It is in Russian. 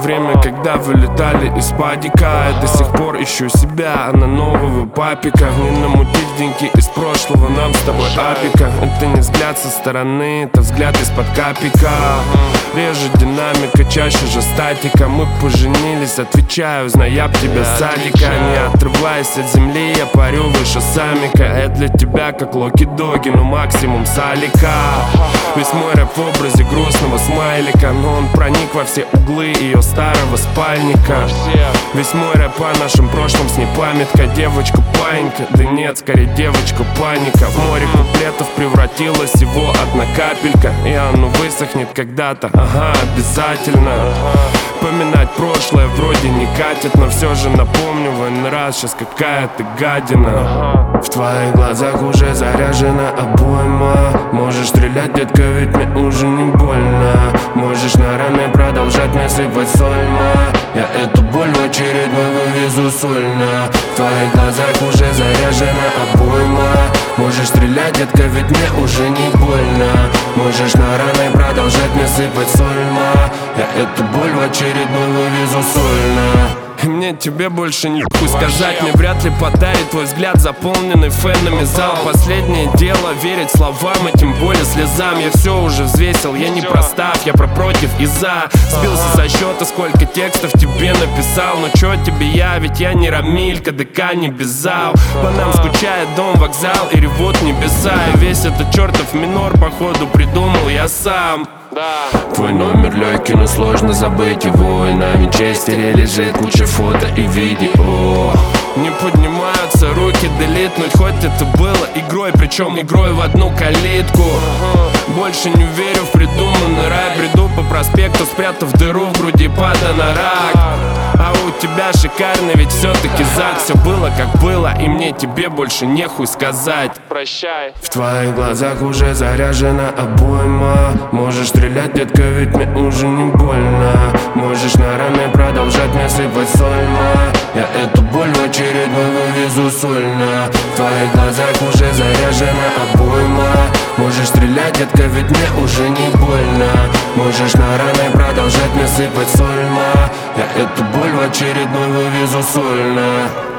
время, когда вылетали из падика. Я до сих пор ищу себя, на нового папика. Не намутить деньги из прошлого, нам с тобой апика. Это не взгляд со стороны, это взгляд из-под капика. Реже динамика, чаще же статика. Мы поженились, отвечаю, зная б тебя с садика. Не отрываясь от земли, я парю выше самика. Я для тебя как локи-доги, но максимум салика. Весь мой рэп в образе грустного смайлика, но он проник во все углы ее старого спальника. Весь мой рэп о нашем прошлом, с ней памятка. Девочка паника, да нет, скорее девочка паника. В море куплетов превратилась его одна капелька, и оно высохнет когда-то, ага, обязательно. Поминать прошлое вроде не катит, но все же напомню в один раз, сейчас какая ты гадина. В твоих глазах уже заряжена обойма. Можешь стрелять, детка, ведь мне уже не больно. Можешь на раны продолжать мне сыпать сольма. Я эту боль в очередной вывезу сольно. В твоих глазах уже заряжена обойма. Можешь стрелять, детка, ведь мне уже не больно. Можешь на раны продолжать мне сыпать сольма. Я эту боль в очередной вывезу сольно. И мне тебе больше нихуй сказать. Мне вряд ли подарит твой взгляд, заполненный фенами зал. Последнее дело верить словам, и тем более слезам. Я все уже взвесил, я не про став, я про против и за. Сбился со счета, сколько текстов тебе написал. Но чё тебе я, ведь я не Рамиль, КДК не Безал. По нам скучает дом, вокзал и ревут небеса. И весь этот чертов минор походу придумал я сам. Твой номер легкий, но сложно забыть его. И на винчестере лежит куча фото и видео. Не поднимаются руки делитнуть, хоть это было игрой, причем игрой в одну калитку. Больше не верю в придуманный рай. Бреду по проспекту, спрятав дыру в груди под анорак. А у тебя шикарный, ведь все-таки зад. Все было как было, и мне тебе больше нехуй сказать. Прощай. В твоих глазах уже заряжена обойма. Можешь стрелять, детка, ведь мне уже не больно. Можешь на раны продолжать мне сыпать сольма. Я эту боль в очередной вывезу сольно. В твоих глазах уже заряжена обойма. Можешь стрелять, детка, ведь мне уже не больно. Можешь на раны продолжать мне сыпать сольма. Я эту боль в очередной вывезу сольно.